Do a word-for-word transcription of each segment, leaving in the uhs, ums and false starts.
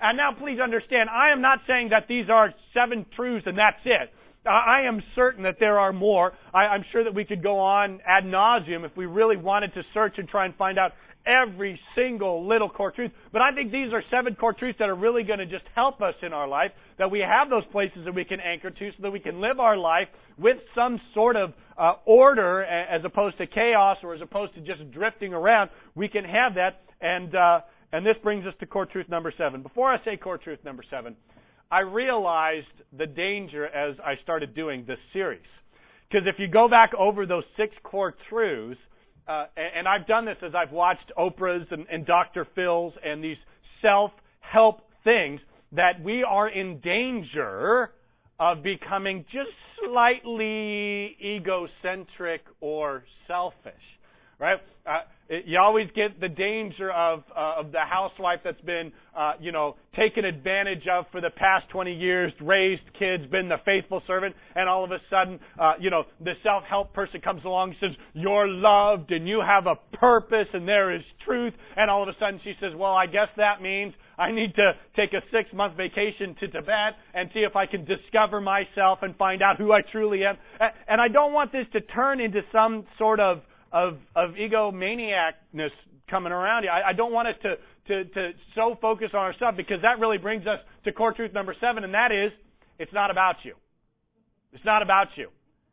And now please understand, I am not saying that these are seven truths and that's it. Uh, I am certain that there are more. I, I'm sure that we could go on ad nauseum if we really wanted to search and try and find out every single little core truth. But I think these are seven core truths that are really going to just help us in our life, that we have those places that we can anchor to so that we can live our life with some sort of uh, order as opposed to chaos or as opposed to just drifting around. We can have that. And, uh, and this brings us to core truth number seven. Before I say core truth number seven, I realized the danger as I started doing this series. Because if you go back over those six core truths, Uh, and I've done this as I've watched Oprah's and, and Doctor Phil's and these self-help things, that we are in danger of becoming just slightly egocentric or selfish, right? Uh, it, you always get the danger of uh, of the housewife that's been, uh, you know, taken advantage of for the past twenty years, raised kids, been the faithful servant, and all of a sudden, uh, you know, the self-help person comes along and says, you're loved and you have a purpose and there is truth, and all of a sudden she says, well, I guess that means I need to take a six-month vacation to Tibet and see if I can discover myself and find out who I truly am. And I don't want this to turn into some sort of Of, of egomaniacness coming around here. I, I don't want us to, to, to so focus on ourselves, because that really brings us to core truth number seven, and that is, it's not about you. It's not about you.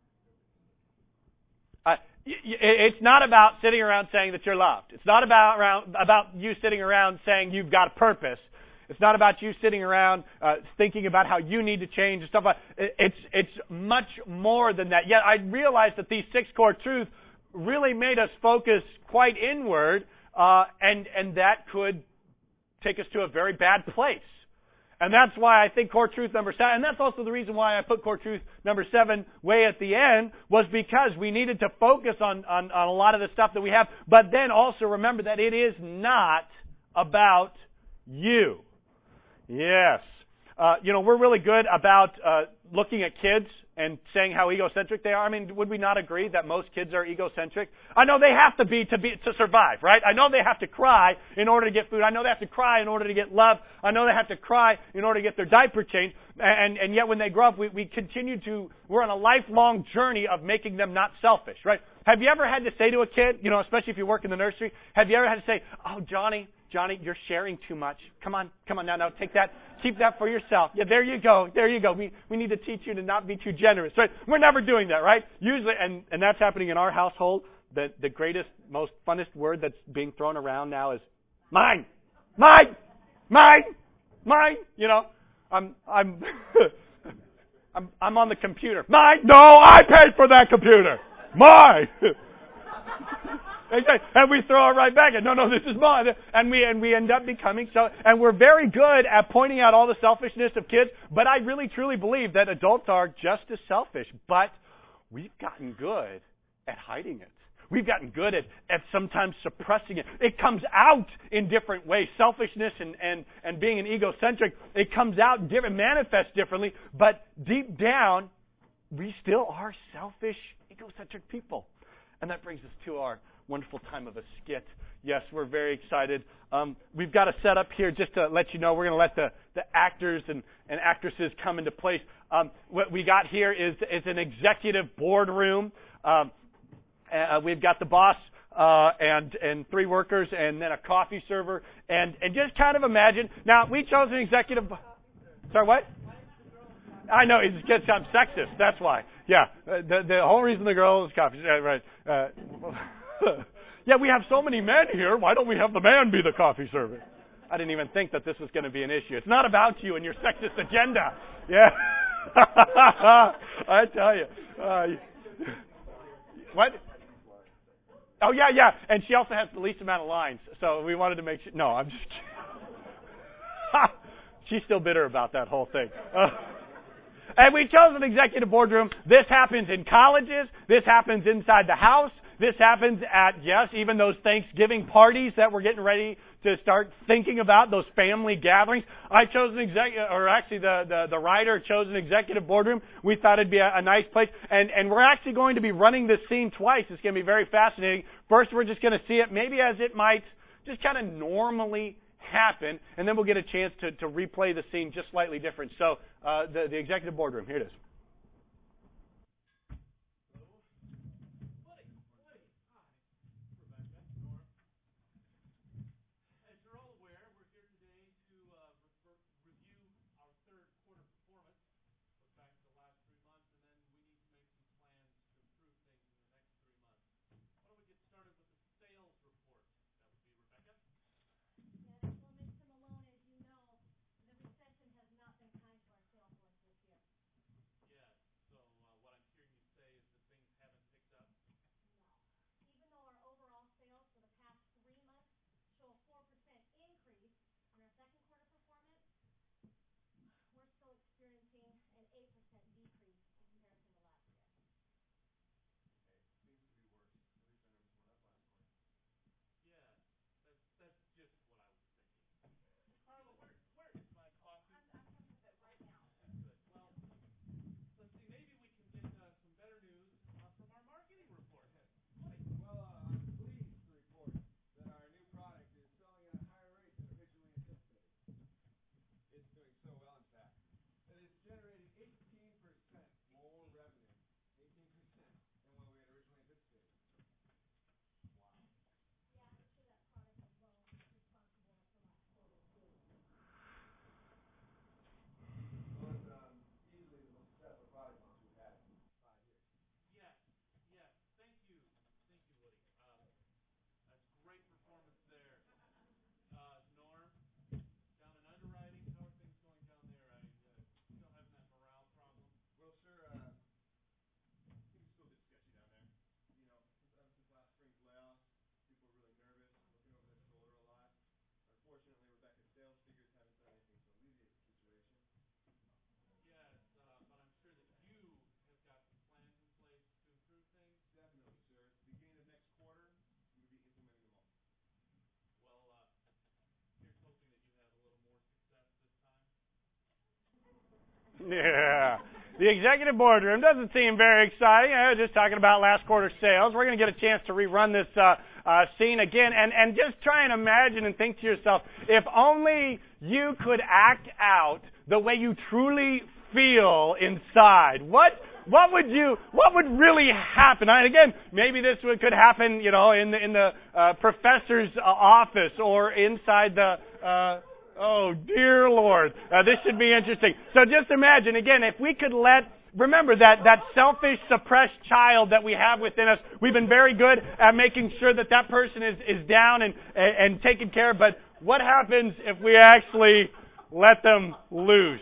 Uh, it's not about sitting around saying that you're loved. It's not about, around, about you sitting around saying you've got a purpose. It's not about you sitting around uh, thinking about how you need to change and stuff like that. It's, it's much more than that. Yet I realized that these six core truths really made us focus quite inward, uh, and and that could take us to a very bad place. And that's why I think core truth number seven, and that's also the reason why I put core truth number seven way at the end, was because we needed to focus on, on, on a lot of the stuff that we have, but then also remember that it is not about you. Yes. Uh, you know, we're really good about uh, looking at kids and saying how egocentric they are. I mean, would we not agree that most kids are egocentric? I know they have to be to be to survive, right? I know they have to cry in order to get food. I know they have to cry in order to get love. I know they have to cry in order to get their diaper changed. And and yet when they grow up, we, we continue to, we're on a lifelong journey of making them not selfish, right? Have you ever had to say to a kid, you know, especially if you work in the nursery, have you ever had to say, oh, Johnny, Johnny, you're sharing too much. Come on, come on now, now, take that. Keep that for yourself. Yeah, there you go. There you go. We we need to teach you to not be too generous, right? We're never doing that, right? Usually, and, and that's happening in our household. The the greatest, most funnest word that's being thrown around now is mine, mine, mine, mine. You know, I'm I'm I'm I'm on the computer. Mine? No, I paid for that computer. Mine. And we throw it right back. And no, no, this is mine. And we and we end up becoming so. And we're very good at pointing out all the selfishness of kids. But I really, truly believe that adults are just as selfish. But we've gotten good at hiding it. We've gotten good at, at sometimes suppressing it. It comes out in different ways. Selfishness and, and, and being an egocentric, it comes out and different, manifests differently. But deep down, we still are selfish, egocentric people. And that brings us to our wonderful time of a skit. Yes, we're very excited. Um, we've got a setup here just to let you know. We're going to let the, the actors and, and actresses come into place. Um, what we got here is, is an executive boardroom. Um, uh, we've got the boss uh, and and three workers and then a coffee server. And, and just kind of imagine. Now, we chose an executive... Sorry, what? I know, it's because I'm sexist. That's why. Yeah, the the whole reason the girl is coffee. Uh, right. Uh, yeah, we have so many men here. Why don't we have the man be the coffee server? I didn't even think that this was going to be an issue. It's not about you and your sexist agenda. Yeah. I tell you. Uh, what? Oh, yeah, yeah. And she also has the least amount of lines. So we wanted to make sure. No, I'm just kidding. She's still bitter about that whole thing. Uh, And we chose an executive boardroom. This happens in colleges. This happens inside the house. This happens at, yes, even those Thanksgiving parties that we're getting ready to start thinking about, those family gatherings. I chose an executive, or actually the, the, the writer chose an executive boardroom. We thought it'd be a, a nice place. And, and we're actually going to be running this scene twice. It's going to be very fascinating. First, we're just going to see it maybe as it might just kind of normally happen, and then we'll get a chance to, to replay the scene just slightly different. So uh, the, the executive boardroom, here it is. Yeah. The executive boardroom doesn't seem very exciting. I was just talking about last quarter sales. We're going to get a chance to rerun this uh, uh, scene again. And, and just try and imagine and think to yourself, if only you could act out the way you truly feel inside. What what would you what would really happen? And again, maybe this would, could happen, you know, in the in the uh, professor's uh, office or inside the uh, oh, dear Lord. Uh, this should be interesting. So just imagine, again, if we could let, remember that, that selfish, suppressed child that we have within us, we've been very good at making sure that that person is, is down and, and, and taken care of. But what happens if we actually let them loose?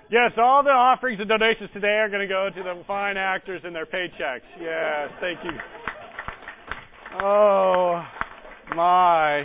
Yes, all the offerings and donations today are going to go to the fine actors and their paychecks. Yes, thank you. Oh, my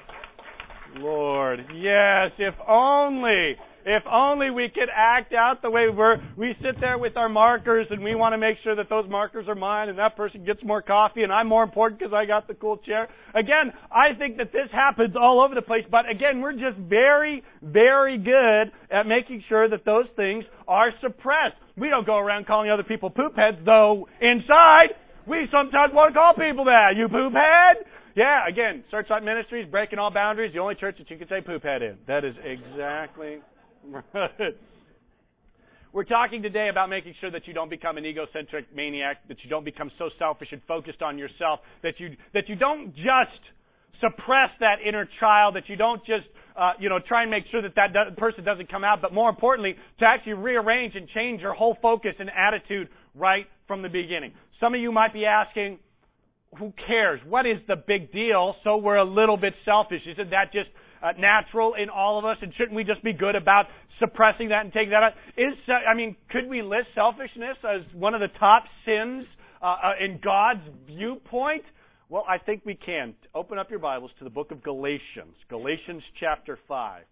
Lord. Yes, if only, if only we could act out the way we're, we sit there with our markers and we want to make sure that those markers are mine and that person gets more coffee and I'm more important because I got the cool chair. Again, I think that this happens all over the place, but again, we're just very, very good at making sure that those things are suppressed. We don't go around calling other people poop heads, though inside we sometimes want to call people that. You poop head? Yeah, again, Searchlight Ministries, breaking all boundaries, the only church that you can say poop head in. That is exactly right. We're talking today about making sure that you don't become an egocentric maniac, that you don't become so selfish and focused on yourself, that you that you don't just suppress that inner child, that you don't just uh, you know try and make sure that that do- person doesn't come out, but more importantly, to actually rearrange and change your whole focus and attitude right from the beginning. Some of you might be asking, who cares? What is the big deal? So we're a little bit selfish. Isn't that just uh, natural in all of us? And shouldn't we just be good about suppressing that and taking that out? Is uh, I mean, could we list selfishness as one of the top sins uh, uh, in God's viewpoint? Well, I think we can. Open up your Bibles to the book of Galatians. Galatians chapter five.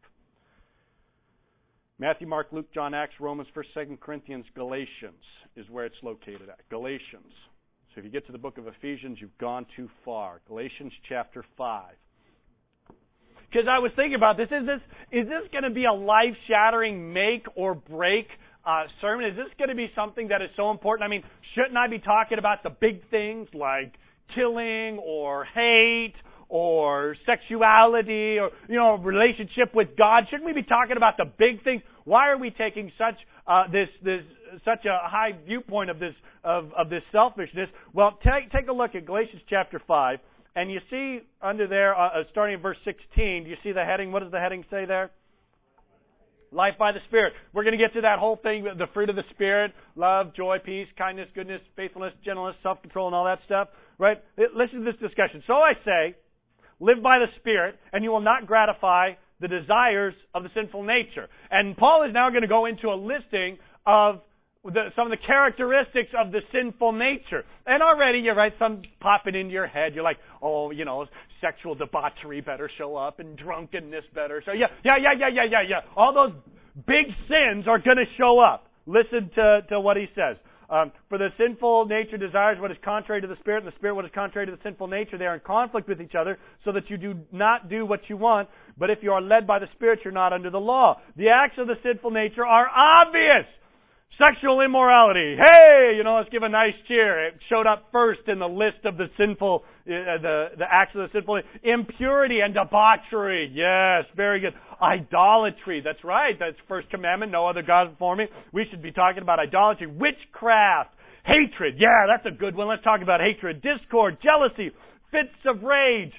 Matthew, Mark, Luke, John, Acts, Romans, First, Second Corinthians, Galatians is where it's located at. Galatians. So if you get to the book of Ephesians, you've gone too far. Galatians chapter five. Because I was thinking about this. Is this is this going to be a life-shattering make or break uh, sermon? Is this going to be something that is so important? I mean, shouldn't I be talking about the big things like killing or hate or sexuality or, you know, relationship with God? Shouldn't we be talking about the big things? Why are we taking such uh, this this such a high viewpoint of this of, of this selfishness? Well, take take a look at Galatians chapter five, and you see under there, uh, starting in verse sixteen, do you see the heading? What does the heading say there? Life by the Spirit. We're going to get to that whole thing, the fruit of the Spirit, love, joy, peace, kindness, goodness, faithfulness, gentleness, self-control, and all that stuff. Right? Listen to this discussion. So I say, live by the Spirit, and you will not gratify the desires of the sinful nature. And Paul is now going to go into a listing of the, some of the characteristics of the sinful nature. And already, you're right, some popping into your head. You're like, oh, you know, sexual debauchery better show up, and drunkenness better show. Yeah, yeah, yeah, yeah, yeah, yeah, yeah. All those big sins are going to show up. Listen to, to what he says. Um, for the sinful nature desires what is contrary to the Spirit, and the Spirit what is contrary to the sinful nature. They are in conflict with each other, so that you do not do what you want. But if you are led by the Spirit, you're not under the law. The acts of the sinful nature are obvious. Sexual immorality. Hey, you know, let's give a nice cheer. It showed up first in the list of the sinful, uh, the, the acts of the sinful. Impurity and debauchery. Yes, very good. Idolatry. That's right. That's first commandment. No other gods before me. We should be talking about idolatry. Witchcraft. Hatred. Yeah, that's a good one. Let's talk about hatred. Discord. Jealousy. Fits of rage.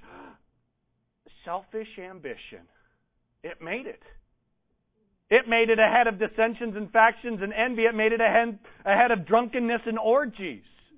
Selfish ambition. It made it. It made it ahead of dissensions and factions and envy. It made it ahead, ahead of drunkenness and orgies.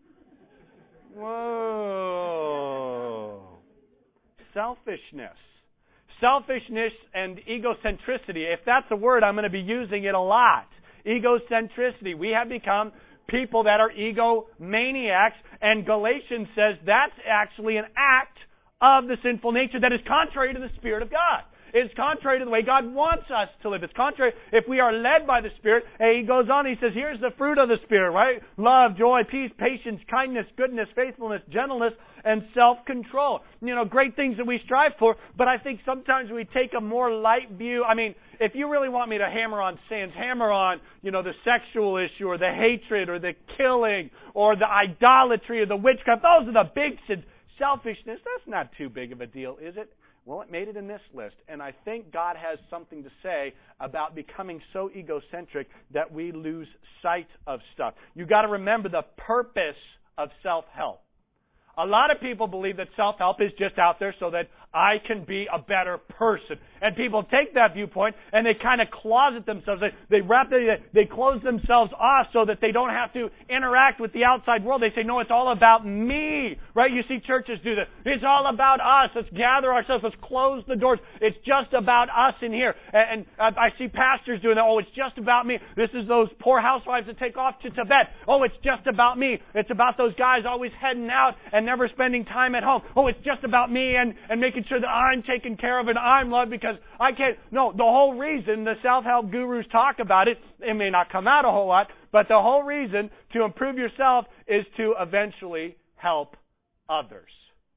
Whoa. Selfishness. Selfishness and egocentricity. If that's a word, I'm going to be using it a lot. Egocentricity. We have become people that are egomaniacs, and Galatians says that's actually an act of the sinful nature that is contrary to the Spirit of God. It's contrary to the way God wants us to live. It's contrary. If we are led by the Spirit, and he goes on, he says, here's the fruit of the Spirit, right? Love, joy, peace, patience, kindness, goodness, faithfulness, gentleness, and self-control. You know, great things that we strive for, but I think sometimes we take a more light view. I mean, if you really want me to hammer on sins, hammer on, you know, the sexual issue or the hatred or the killing or the idolatry or the witchcraft, those are the big sins. Selfishness, that's not too big of a deal, is it? Well, it made it in this list, and I think God has something to say about becoming so egocentric that we lose sight of stuff. You've got to remember the purpose of self-help. A lot of people believe that self-help is just out there so that I can be a better person. And people take that viewpoint and they kind of closet themselves. They, they wrap their, they close themselves off so that they don't have to interact with the outside world. They say, no, it's all about me. Right? You see churches do this. It's all about us. Let's gather ourselves. Let's close the doors. It's just about us in here. And, and I see pastors doing that. Oh, it's just about me. This is those poor housewives that take off to Tibet. Oh, it's just about me. It's about those guys always heading out and never spending time at home. Oh, it's just about me and, and making sure that I'm taken care of and I'm loved because I can't. No, the whole reason the self-help gurus talk about it, it may not come out a whole lot, but the whole reason to improve yourself is to eventually help others.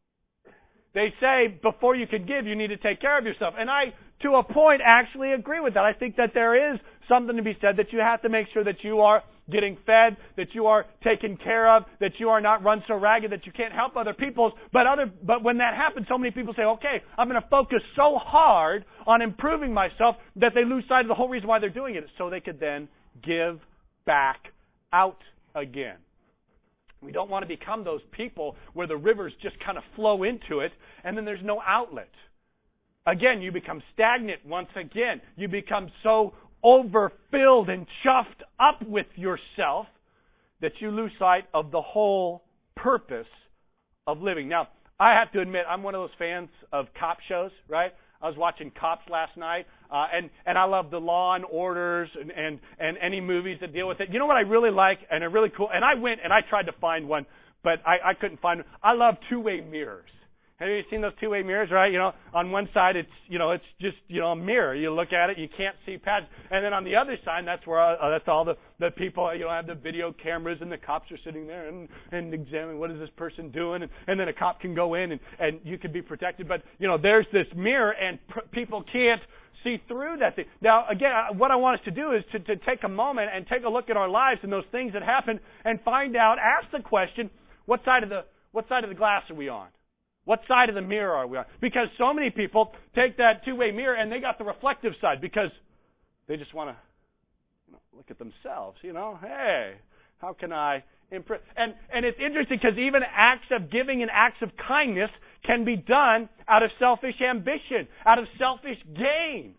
They say before you can give, you need to take care of yourself. And I, to a point, actually agree with that. I think that there is something to be said that you have to make sure that you are getting fed, that you are taken care of, that you are not run so ragged that you can't help other people. But other, but when that happens, so many people say, okay, I'm going to focus so hard on improving myself that they lose sight of the whole reason why they're doing it, so they could then give back out again. We don't want to become those people where the rivers just kind of flow into it and then there's no outlet. Again, you become stagnant once again. You become so overfilled and chuffed up with yourself that you lose sight of the whole purpose of living. Now, I have to admit, I'm one of those fans of cop shows, right? I was watching Cops last night, uh, and, and I love the Law and Orders and, and, and any movies that deal with it. You know what I really like and are really cool? And I went and I tried to find one, but I, I couldn't find one. I love two-way mirrors. Have you seen those two-way mirrors, right? You know, on one side it's, you know, it's just, you know, a mirror. You look at it, you can't see past. And then on the other side, that's where, uh, that's all the, the people, you know, have the video cameras and the cops are sitting there and, and examining what is this person doing. And, and then a cop can go in and, and you can be protected. But, you know, there's this mirror and pr- people can't see through that thing. Now, again, what I want us to do is to, to take a moment and take a look at our lives and those things that happen and find out, ask the question, what side of the, what side of the glass are we on? What side of the mirror are we on? Because so many people take that two-way mirror and they got the reflective side because they just want to, you know, look at themselves. You know, hey, how can I improve? And and it's interesting because even acts of giving and acts of kindness can be done out of selfish ambition, out of selfish gain.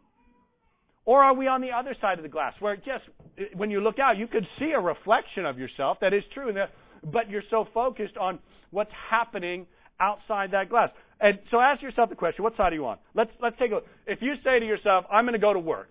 Or are we on the other side of the glass where just when you look out, you could see a reflection of yourself. That is true, but you're so focused on what's happening outside that glass. And so ask yourself the question, what side are you on? Let's let's take a look. If you say to yourself, I'm going to go to work,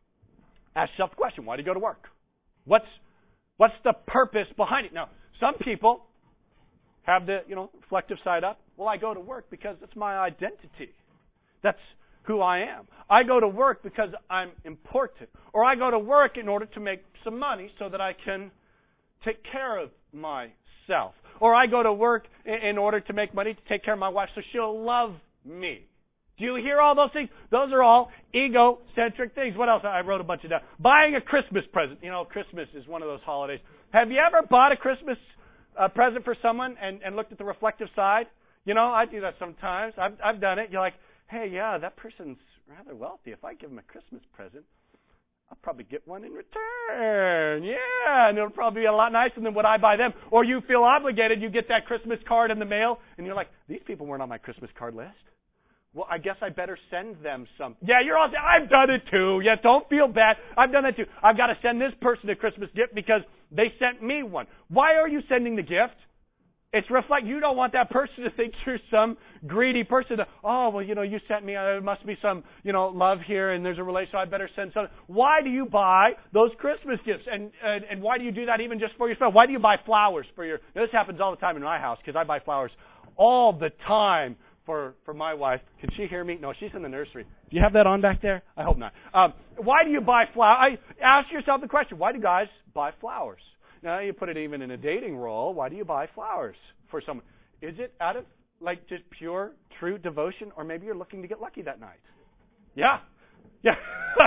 ask yourself the question, why do you go to work? What's what's the purpose behind it? Now, some people have the, you know, reflective side up. Well, I go to work because it's my identity. That's who I am. I go to work because I'm important. Or I go to work in order to make some money so that I can take care of myself. Or I go to work in order to make money to take care of my wife so she'll love me. Do you hear all those things? Those are all egocentric things. What else? I wrote a bunch of down. Buying a Christmas present. You know, Christmas is one of those holidays. Have you ever bought a Christmas uh, present for someone and, and looked at the reflective side? You know, I do that sometimes. I've, I've done it. You're like, hey, yeah, that person's rather wealthy. If I give them a Christmas present, I'll probably get one in return. Yeah, and it'll probably be a lot nicer than what I buy them. Or you feel obligated, you get that Christmas card in the mail, and you're like, these people weren't on my Christmas card list. Well, I guess I better send them some. Yeah, you're all saying, I've done it too. Yeah, don't feel bad. I've done it too. I've got to send this person a Christmas gift because they sent me one. Why are you sending the gift? It's reflect. You don't want that person to think you're some greedy person. To, oh, well, you know, you sent me. There must be some, you know, love here, and there's a relation. So I better send something. Why do you buy those Christmas gifts? And, and and why do you do that even just for yourself? Why do you buy flowers for your? This happens all the time in my house because I buy flowers all the time for for my wife. Can she hear me? No, she's in the nursery. Do you have that on back there? I hope not. Um, why do you buy flowers? Ask yourself the question: why do guys buy flowers? Now, you put it even in a dating role. Why do you buy flowers for someone? Is it out of, like, just pure, true devotion? Or maybe you're looking to get lucky that night. Yeah. Yeah.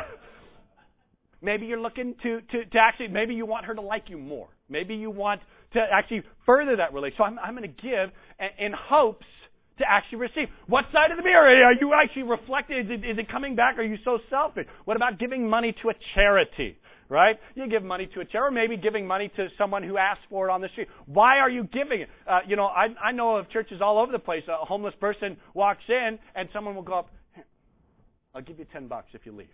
Maybe you're looking to, to, to actually, maybe you want her to like you more. Maybe you want to actually further that relationship. So I'm, I'm going to give in hopes to actually receive. What side of the mirror are you actually reflecting? Is it, is it coming back? Are you so selfish? What about giving money to a charity? right? You give money to a charity, or maybe giving money to someone who asks for it on the street. Why are you giving it? Uh, you know, I, I know of churches all over the place. A homeless person walks in, and someone will go up, I'll give you ten bucks if you leave.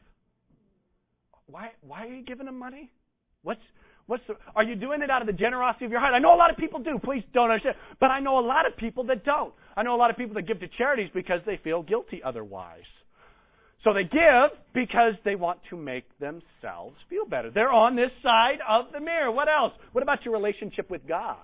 Why, why are you giving them money? What's, what's the, are you doing it out of the generosity of your heart? I know a lot of people do. Please don't understand. But I know a lot of people that don't. I know a lot of people that give to charities because they feel guilty otherwise. So they give because they want to make themselves feel better. They're on this side of the mirror. What else? What about your relationship with God?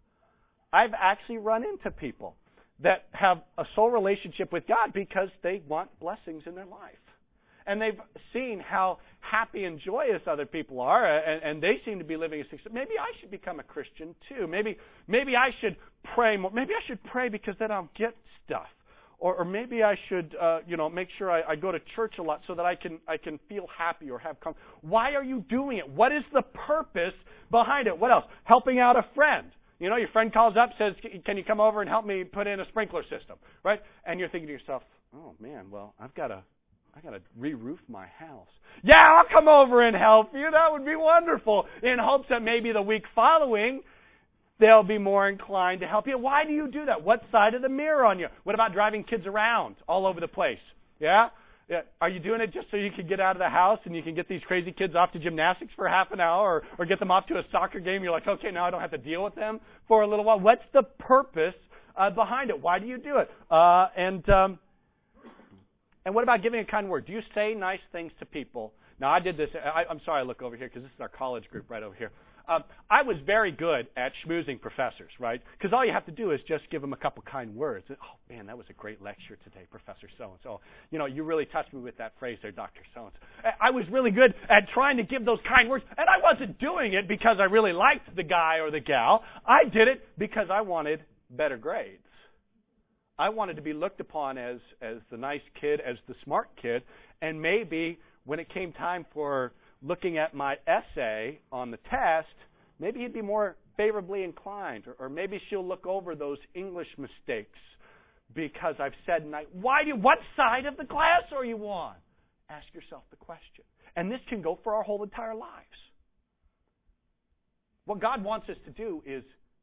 I've actually run into people that have a soul relationship with God because they want blessings in their life. And they've seen how happy and joyous other people are, and, and they seem to be living a success. Maybe I should become a Christian too. Maybe maybe I should pray more. Maybe I should pray because then I'll get stuff. Or, or maybe I should, uh, you know, make sure I, I go to church a lot so that I can I can feel happy or have comfort. Why are you doing it? What is the purpose behind it? What else? Helping out a friend. You know, your friend calls up, says, "Can you come over and help me put in a sprinkler system?" Right? And you're thinking to yourself, "Oh man, well I've got to." I got to re-roof my house. Yeah, I'll come over and help you. That would be wonderful. In hopes that maybe the week following, they'll be more inclined to help you. Why do you do that? What side of the mirror on you? What about driving kids around all over the place? Yeah? Yeah. Are you doing it just so you can get out of the house and you can get these crazy kids off to gymnastics for half an hour or, or get them off to a soccer game? You're like, okay, now I don't have to deal with them for a little while. What's the purpose uh, behind it? Why do you do it? Uh, and... Um, And what about giving a kind word? Do you say nice things to people? Now, I did this. I, I'm sorry I look over here because this is our college group right over here. Um, I was very good at schmoozing professors, right? Because all you have to do is just give them a couple kind words. Oh, man, that was a great lecture today, Professor so-and-so. You know, you really touched me with that phrase there, Doctor so-and-so. I was really good at trying to give those kind words, and I wasn't doing it because I really liked the guy or the gal. I did it because I wanted better grades. I wanted to be looked upon as, as the nice kid, as the smart kid, and maybe when it came time for looking at my essay on the test, maybe he'd be more favorably inclined, or, or maybe she'll look over those English mistakes because I've said, nice. Why do you, what side of the glass are you on? Ask yourself the question. And this can go for our whole entire lives. What God wants us to do is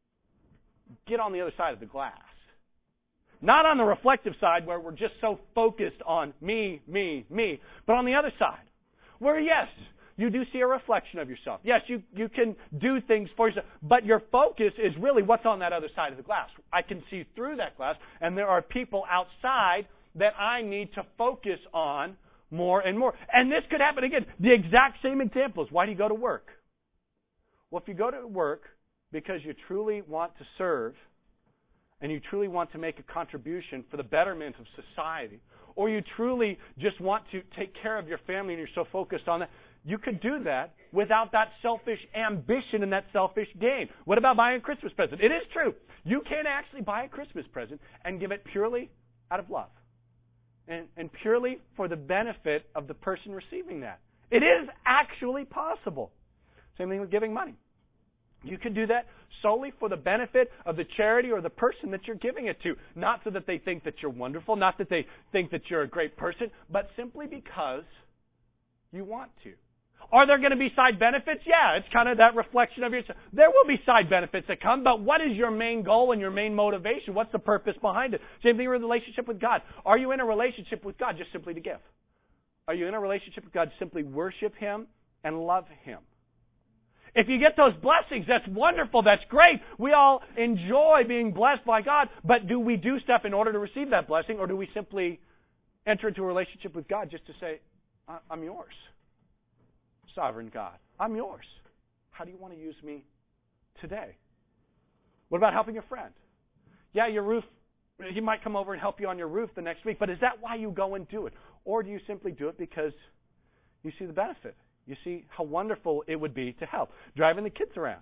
get on the other side of the glass. Not on the reflective side where we're just so focused on me, me, me, but on the other side where, yes, you do see a reflection of yourself. Yes, you, you can do things for yourself, but your focus is really what's on that other side of the glass. I can see through that glass, and there are people outside that I need to focus on more and more. And this could happen again. The exact same examples. Why do you go to work? Well, if you go to work because you truly want to serve, and you truly want to make a contribution for the betterment of society, or you truly just want to take care of your family and you're so focused on that, you could do that without that selfish ambition and that selfish gain. What about buying a Christmas present? It is true. You can actually buy a Christmas present and give it purely out of love and, and purely for the benefit of the person receiving that. It is actually possible. Same thing with giving money. You can do that solely for the benefit of the charity or the person that you're giving it to. Not so that they think that you're wonderful, not that they think that you're a great person, but simply because you want to. Are there going to be side benefits? Yeah, it's kind of that reflection of yourself. There will be side benefits that come, but what is your main goal and your main motivation? What's the purpose behind it? Same thing with the relationship with God. Are you in a relationship with God just simply to give? Are you in a relationship with God to simply worship Him and love Him? If you get those blessings, that's wonderful, that's great. We all enjoy being blessed by God, but do we do stuff in order to receive that blessing, or do we simply enter into a relationship with God just to say, I'm yours, sovereign God, I'm yours. How do you want to use me today? What about helping a friend? Yeah, your roof, he might come over and help you on your roof the next week, but is that why you go and do it? Or do you simply do it because you see the benefit? You see how wonderful it would be to help. Driving the kids around.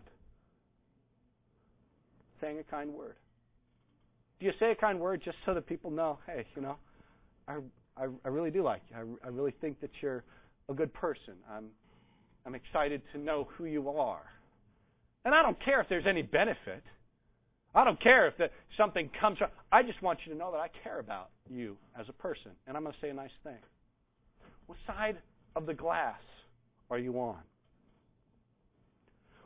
Saying a kind word. Do you say a kind word just so that people know, hey, you know, I, I, I really do like you. I, I really think that you're a good person. I'm, I'm excited to know who you are. And I don't care if there's any benefit. I don't care if that something comes from. I just want you to know that I care about you as a person. And I'm going to say a nice thing. What side of the glass are you on?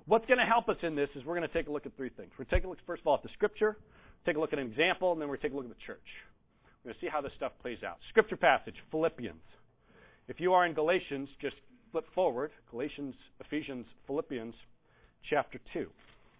what's going to help us in this is we're going to take a look at three things. We're going to take a look, first of all, at the Scripture, take a look at an example, and then we're going to take a look at the church. We're going to see how this stuff plays out. Scripture passage, Philippians. If you are in Galatians, just flip forward. Galatians, Ephesians, Philippians, chapter two.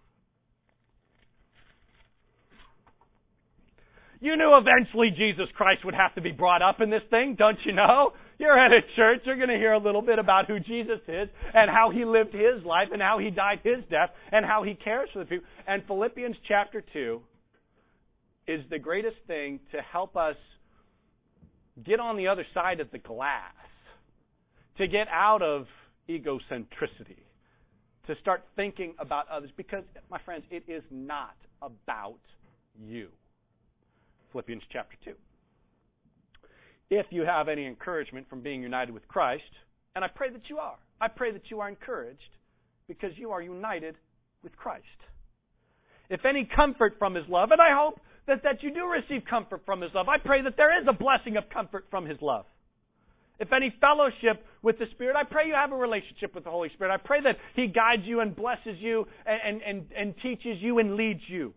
You knew eventually Jesus Christ would have to be brought up in this thing, don't you know? You're at a church, you're going to hear a little bit about who Jesus is and how he lived his life and how he died his death and how he cares for the people. And Philippians chapter two is the greatest thing to help us get on the other side of the glass, to get out of egocentricity, to start thinking about others. Because, my friends, it is not about you. Philippians chapter two. If you have any encouragement from being united with Christ, and I pray that you are, I pray that you are encouraged because you are united with Christ. If any comfort from his love, and I hope that, that you do receive comfort from his love, I pray that there is a blessing of comfort from his love. If any fellowship with the Spirit, I pray you have a relationship with the Holy Spirit. I pray that he guides you and blesses you and, and, and teaches you and leads you.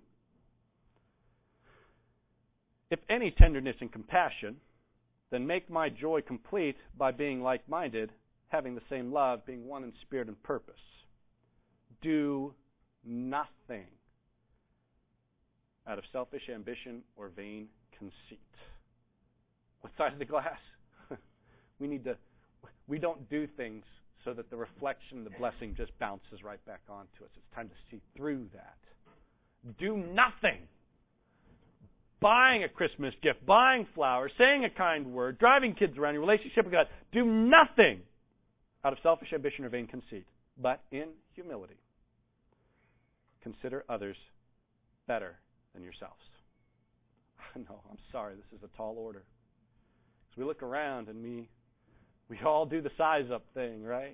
If any tenderness and compassion, then make my joy complete by being like-minded, having the same love, being one in spirit and purpose. Do nothing out of selfish ambition or vain conceit. What side of the glass? we need to. We don't do things so that the reflection, the blessing, just bounces right back onto us. It's time to see through that. Do nothing. Buying a Christmas gift, buying flowers, saying a kind word, driving kids around, your relationship with God. Do nothing out of selfish ambition or vain conceit, but in humility. Consider others better than yourselves. No, I'm sorry, this is a tall order. Because we look around and we, we all do the size-up thing, right?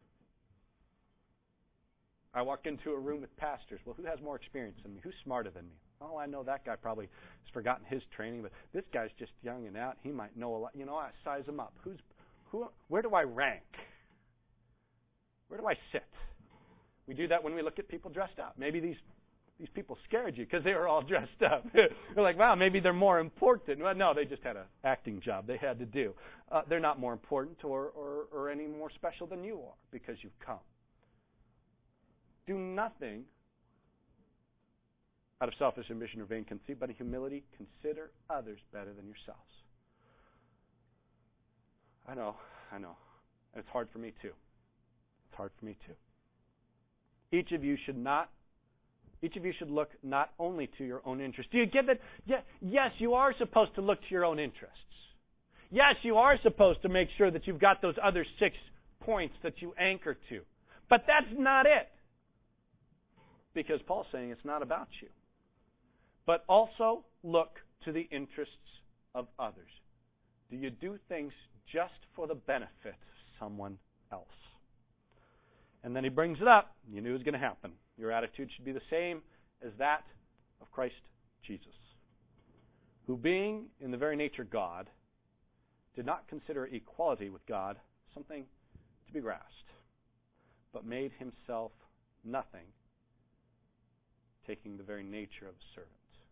I walk into a room with pastors. Well, who has more experience than me? Who's smarter than me? Oh, I know that guy probably has forgotten his training, but this guy's just young and out. He might know a lot. You know, I size him up. Who's, who? Where do I rank? Where do I sit? We do that when we look at people dressed up. Maybe these these people scared you because they were all dressed up. You're like, wow, maybe they're more important. Well, no, they just had an acting job they had to do. Uh, they're not more important or, or, or any more special than you are because you've come. Do nothing out of selfish ambition or vain conceit, but in humility consider others better than yourselves. I know, I know. And it's hard for me too. It's hard for me too. Each of you should not, each of you should look not only to your own interests. Do you get that? Yeah, yes, you are supposed to look to your own interests. Yes, you are supposed to make sure that you've got those other six points that you anchor to. But that's not it. Because Paul's saying it's not about you. But also look to the interests of others. Do you do things just for the benefit of someone else? And then he brings it up. You knew it was going to happen. Your attitude should be the same as that of Christ Jesus, who being in the very nature God, did not consider equality with God something to be grasped, but made himself nothing, taking the very nature of a servant.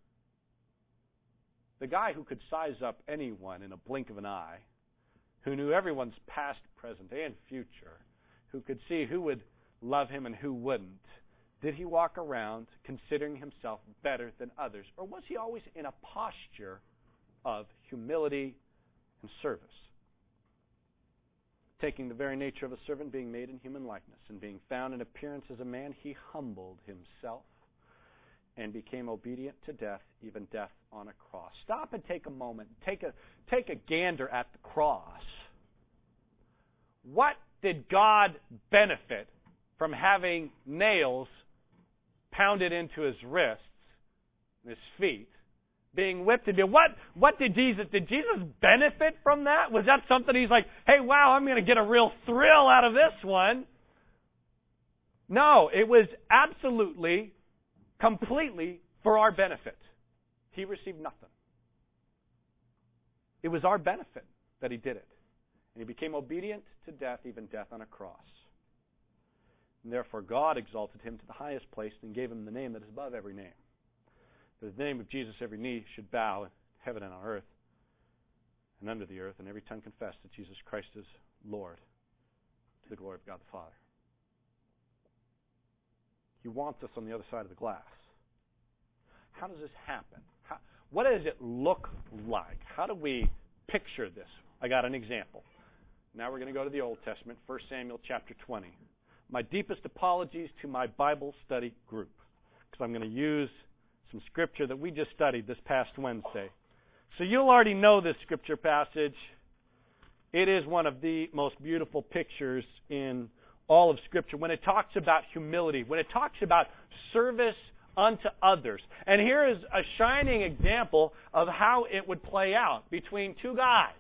The guy who could size up anyone in a blink of an eye, who knew everyone's past, present, and future, who could see who would love him and who wouldn't, did he walk around considering himself better than others? Or was he always in a posture of humility and service? Taking the very nature of a servant, being made in human likeness, and being found in appearance as a man, he humbled himself and became obedient to death, even death on a cross. Stop and take a moment. Take a, take a gander at the cross. What did God benefit from having nails pounded into his wrists, his feet, being whipped and being, what what did Jesus did Jesus benefit from that? Was that something he's like, hey, wow, I'm going to get a real thrill out of this one? No, it was absolutely, completely for our benefit. He received nothing. It was our benefit that he did it. And he became obedient to death, even death on a cross. And therefore God exalted him to the highest place and gave him the name that is above every name. That in the name of Jesus every knee should bow in heaven and on earth and under the earth, and every tongue confess that Jesus Christ is Lord, to the glory of God the Father. He wants us on the other side of the glass. How does this happen? How, what does it look like? How do we picture this? I got an example. Now we're going to go to the Old Testament, First Samuel chapter twenty. My deepest apologies to my Bible study group, because I'm going to use some scripture that we just studied this past Wednesday. So you'll already know this scripture passage. It is one of the most beautiful pictures in all of Scripture when it talks about humility, when it talks about service unto others. And here is a shining example of how it would play out between two guys,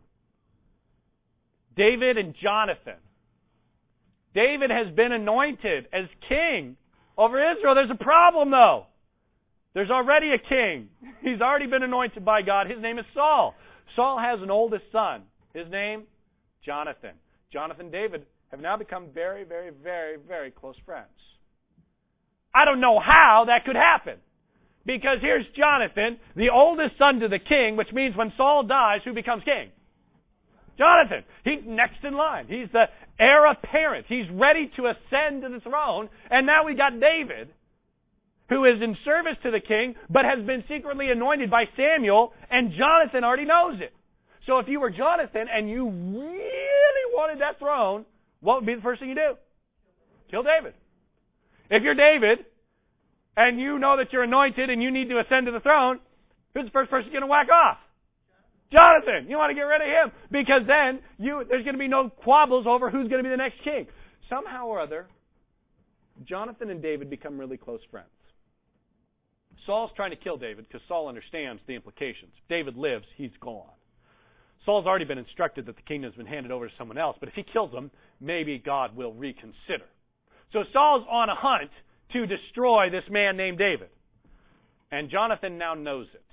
David and Jonathan. David has been anointed as king over Israel. There's a problem, though. There's already a king. He's already been anointed by God. His name is Saul. Saul has an oldest son. His name, Jonathan. Jonathan and David have now become very, very, very, very close friends. I don't know how that could happen. Because here's Jonathan, the oldest son to the king, which means when Saul dies, who becomes king? Jonathan. He's next in line. He's the heir apparent. He's ready to ascend to the throne. And now we got David, who is in service to the king, but has been secretly anointed by Samuel, and Jonathan already knows it. So if you were Jonathan and you really wanted that throne, what would be the first thing you do? Kill David. If you're David, and you know that you're anointed and you need to ascend to the throne, who's the first person you're going to whack off? Jonathan. You want to get rid of him, because then you there's going to be no quabbles over who's going to be the next king. Somehow or other, Jonathan and David become really close friends. Saul's trying to kill David because Saul understands the implications. If David lives, he's gone. Saul's already been instructed that the kingdom has been handed over to someone else, but if he kills him, maybe God will reconsider. So Saul's on a hunt to destroy this man named David. And Jonathan now knows it.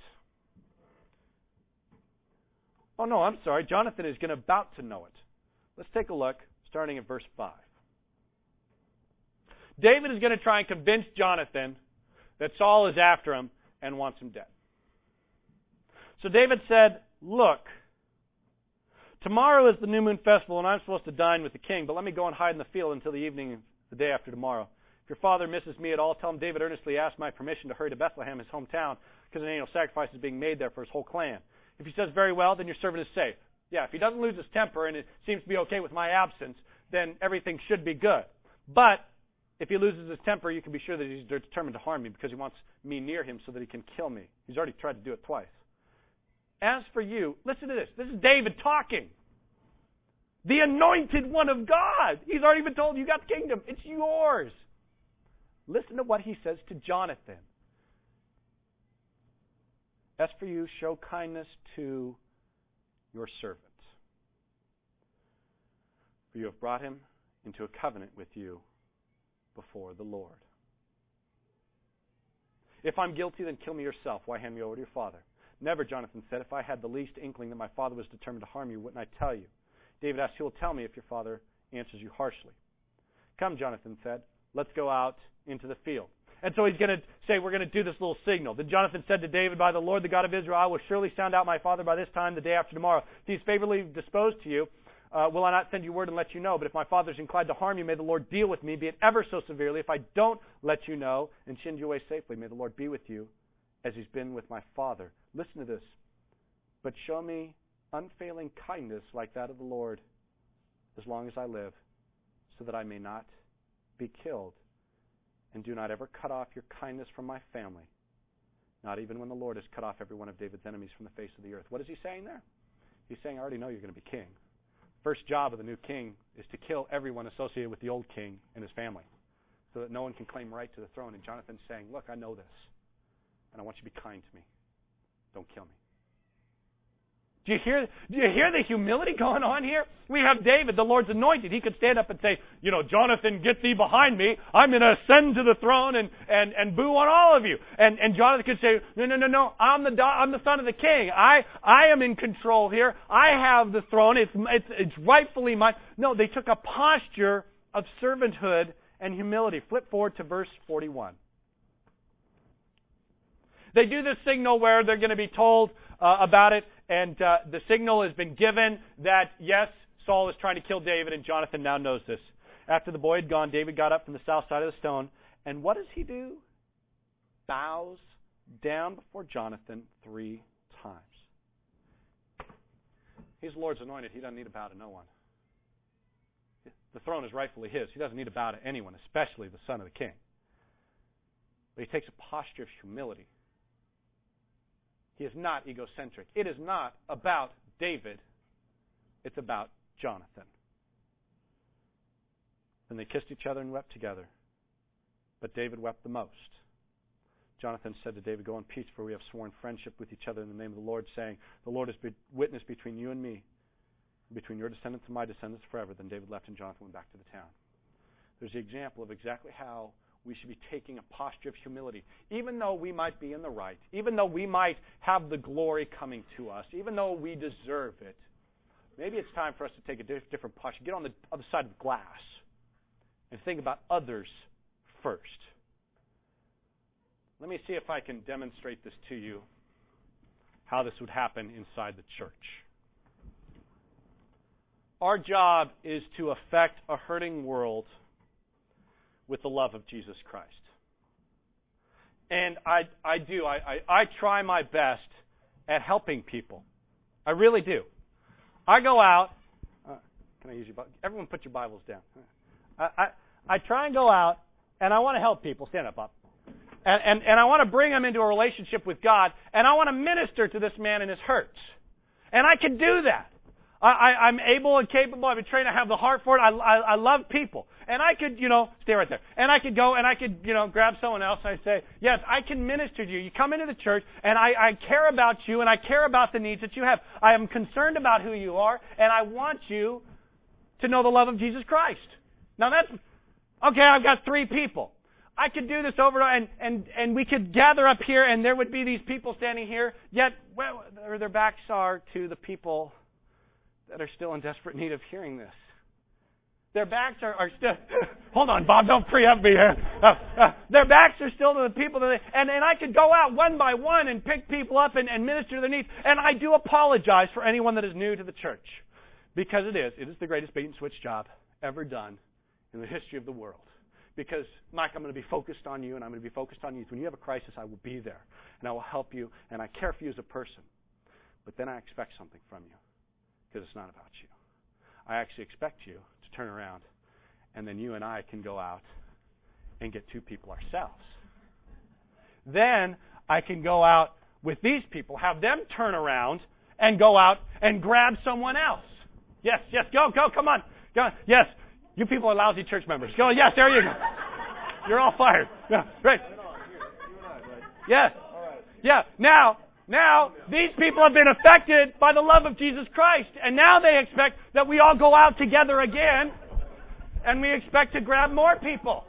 Oh, no, I'm sorry. Jonathan is going to about to know it. Let's take a look, starting at verse five. David is going to try and convince Jonathan that Saul is after him and wants him dead. So David said, "Look, tomorrow is the new moon festival, and I'm supposed to dine with the king, but let me go and hide in the field until the evening the day after tomorrow. If your father misses me at all, tell him David earnestly asked my permission to hurry to Bethlehem, his hometown, because an annual sacrifice is being made there for his whole clan. If he says very well, then your servant is safe. Yeah, if he doesn't lose his temper and it seems to be okay with my absence, then everything should be good. But if he loses his temper, you can be sure that he's determined to harm me because he wants me near him so that he can kill me. He's already tried to do it twice. As for you," listen to this. This is David talking. The anointed one of God. He's already been told, you got the kingdom. It's yours. Listen to what he says to Jonathan. "As for you, show kindness to your servant. For you have brought him into a covenant with you before the Lord. If I'm guilty, then kill me yourself. Why hand me over to your father?" "Never," Jonathan said. "If I had the least inkling that my father was determined to harm you, wouldn't I tell you?" David asked, "Who will tell me if your father answers you harshly?" "Come," Jonathan said, "let's go out into the field." And so he's going to say, we're going to do this little signal. Then Jonathan said to David, "By the Lord, the God of Israel, I will surely sound out my father by this time, the day after tomorrow. If he is favorably disposed to you, uh, will I not send you word and let you know? But if my father is inclined to harm you, may the Lord deal with me, be it ever so severely. If I don't let you know and send you away safely, may the Lord be with you as he's been with my father." Listen to this. "But show me unfailing kindness like that of the Lord as long as I live, so that I may not be killed. And do not ever cut off your kindness from my family, not even when the Lord has cut off every one of David's enemies from the face of the earth." What is he saying there? He's saying, I already know you're going to be king. First job of the new king is to kill everyone associated with the old king and his family, so that no one can claim right to the throne. And Jonathan's saying, look, I know this, and I want you to be kind to me. Don't kill me. Do you hear, do you hear the humility going on here? We have David, the Lord's anointed. He could stand up and say, you know, "Jonathan, get thee behind me. I'm going to ascend to the throne and, and, and boo on all of you." And, and Jonathan could say, no, no, no, no. I'm the, I'm the son of the king. I, I am in control here. I have the throne. It's, it's, it's rightfully mine. No, they took a posture of servanthood and humility. Flip forward to verse forty-one. They do this signal where they're going to be told uh, about it, and uh, the signal has been given that, yes, Saul is trying to kill David, and Jonathan now knows this. After the boy had gone, David got up from the south side of the stone, and what does he do? Bows down before Jonathan three times. He's the Lord's anointed. He doesn't need to bow to no one. The throne is rightfully his. He doesn't need to bow to anyone, especially the son of the king. But he takes a posture of humility. He is not egocentric. It is not about David. It's about Jonathan. And they kissed each other and wept together. But David wept the most. Jonathan said to David, "Go in peace, for we have sworn friendship with each other in the name of the Lord, saying, the Lord is be- witness between you and me, between your descendants and my descendants forever." Then David left and Jonathan went back to the town. There's the example of exactly how we should be taking a posture of humility. Even though we might be in the right, even though we might have the glory coming to us, even though we deserve it, maybe it's time for us to take a different posture. Get on the other side of the glass and think about others first. Let me see if I can demonstrate this to you, how this would happen inside the church. Our job is to affect a hurting world with the love of Jesus Christ. And I, I do. I, I, I try my best at helping people. I really do. I go out. Uh, can I use your Bible? Everyone put your Bibles down. I, I, I try and go out, and I want to help people. Stand up, Bob. And, and, and I want to bring them into a relationship with God, and I want to minister to this man in his hurts. And I can do that. I, I, I'm able and capable. I've been trained. I have the heart for it. I, I, I love people. And I could, you know, stay right there. And I could go and I could, you know, grab someone else and I say, yes, I can minister to you. You come into the church and I, I care about you and I care about the needs that you have. I am concerned about who you are and I want you to know the love of Jesus Christ. Now that's, okay, I've got three people. I could do this over and, and, and we could gather up here and there would be these people standing here, yet well, their backs are to the people that are still in desperate need of hearing this. Their backs are, are still, hold on, Bob, don't preempt me here. Uh, uh, their backs are still to the people that they, and, and I could go out one by one and pick people up and, and minister to their needs. And I do apologize for anyone that is new to the church. Because it is. It is the greatest bait and switch job ever done in the history of the world. Because, Mike, I'm going to be focused on you and I'm going to be focused on you. When you have a crisis, I will be there. And I will help you and I care for you as a person. But then I expect something from you. Because it's not about you. I actually expect you to turn around and then you and I can go out and get two people ourselves. Then I can go out with these people, have them turn around and go out and grab someone else. Yes, yes, go, go, come on. Go. Yes, you people are lousy church members. Go, yes, there you go. You're all fired. Yeah, right. Yes. Yeah, now... Now, these people have been affected by the love of Jesus Christ. And now they expect that we all go out together again. And we expect to grab more people.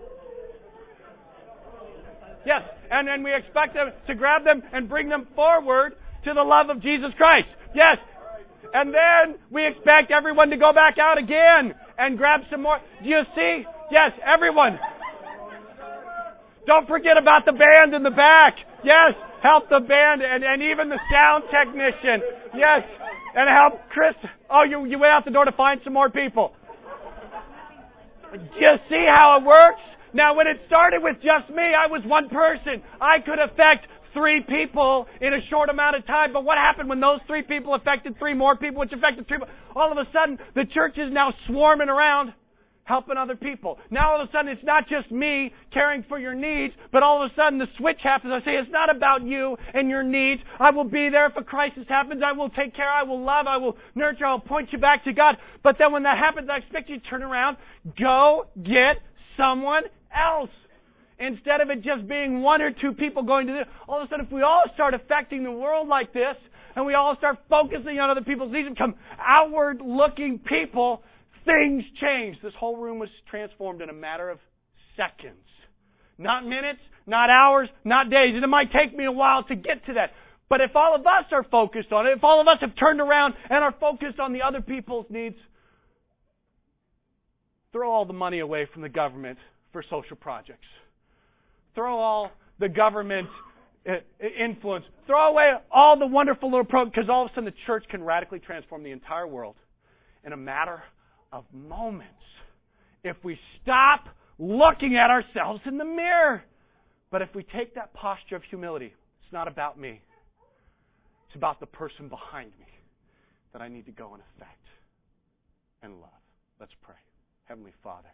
Yes. And then we expect them to grab them and bring them forward to the love of Jesus Christ. Yes. And then we expect everyone to go back out again and grab some more. Do you see? Yes, everyone. Don't forget about the band in the back. Yes. Help the band and, and even the sound technician. Yes. And help Chris. Oh, you, you went out the door to find some more people. Do you see how it works? Now, when it started with just me, I was one person. I could affect three people in a short amount of time. But what happened when those three people affected three more people, which affected three people? All of a sudden, the church is now swarming around, helping other people. Now all of a sudden it's not just me caring for your needs, but all of a sudden the switch happens. I say it's not about you and your needs. I will be there if a crisis happens. I will take care. I will love. I will nurture. I will point you back to God. But then when that happens, I expect you to turn around, go get someone else. Instead of it just being one or two people going to this, all of a sudden if we all start affecting the world like this, and we all start focusing on other people's needs and become outward-looking people, things changed. This whole room was transformed in a matter of seconds. Not minutes, not hours, not days. And it might take me a while to get to that. But if all of us are focused on it, if all of us have turned around and are focused on the other people's needs, throw all the money away from the government for social projects. Throw all the government influence. Throw away all the wonderful little programs, because all of a sudden the church can radically transform the entire world in a matter of moments if we stop looking at ourselves in the mirror. But if we take that posture of humility, it's not about me. It's about the person behind me that I need to go and affect and love. Let's pray. Heavenly Father,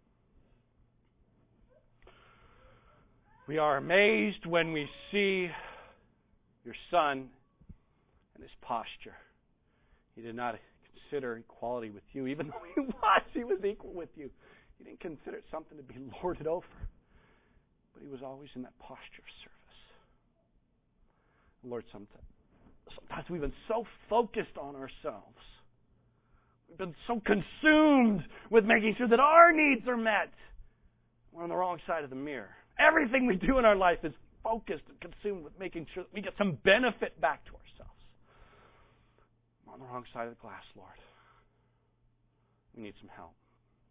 we are amazed when we see your Son and his posture. He did not consider equality with you, even though he was. He was equal with you. He didn't consider it something to be lorded over. But he was always in that posture of service. Lord, sometimes, sometimes we've been so focused on ourselves. We've been so consumed with making sure that our needs are met. We're on the wrong side of the mirror. Everything we do in our life is focused and consumed with making sure that we get some benefit back to ourselves. We're on the wrong side of the glass, Lord. We need some help.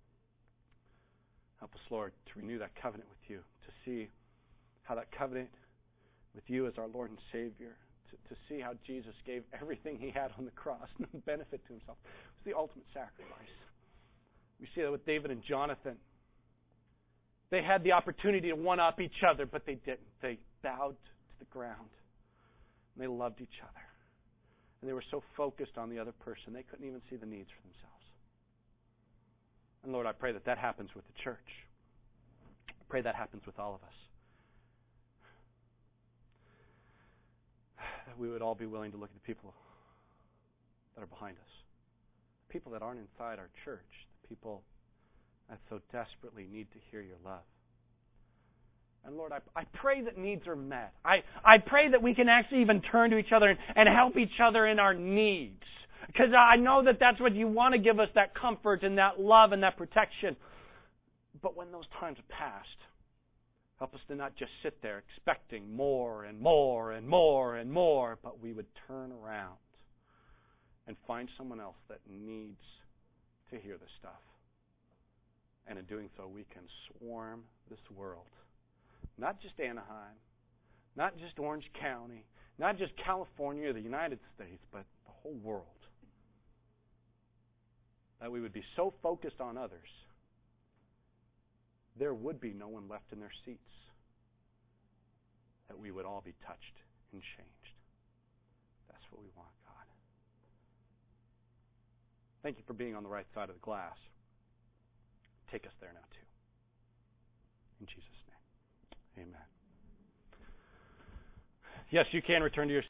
Help us, Lord, to renew that covenant with you, to see how that covenant with you as our Lord and Savior, to, to see how Jesus gave everything he had on the cross, no benefit to himself. It was the ultimate sacrifice. We see that with David and Jonathan. They had the opportunity to one-up each other, but they didn't. They bowed to the ground. And they loved each other. And they were so focused on the other person, they couldn't even see the needs for themselves. And Lord, I pray that that happens with the church. I pray that happens with all of us. That we would all be willing to look at the people that are behind us. People that aren't inside our church. The people that so desperately need to hear your love. And Lord, I, I pray that needs are met. I, I pray that we can actually even turn to each other and, and help each other in our needs. Because I know that that's what you want to give us, that comfort and that love and that protection. But when those times are past, help us to not just sit there expecting more and more and more and more, but we would turn around and find someone else that needs to hear this stuff. And in doing so, we can swarm this world. Not just Anaheim, not just Orange County, not just California or the United States, but the whole world. That we would be so focused on others, there would be no one left in their seats. That we would all be touched and changed. That's what we want, God. Thank you for being on the right side of the glass. Take us there now, too. In Jesus' name, amen. Yes, you can return to your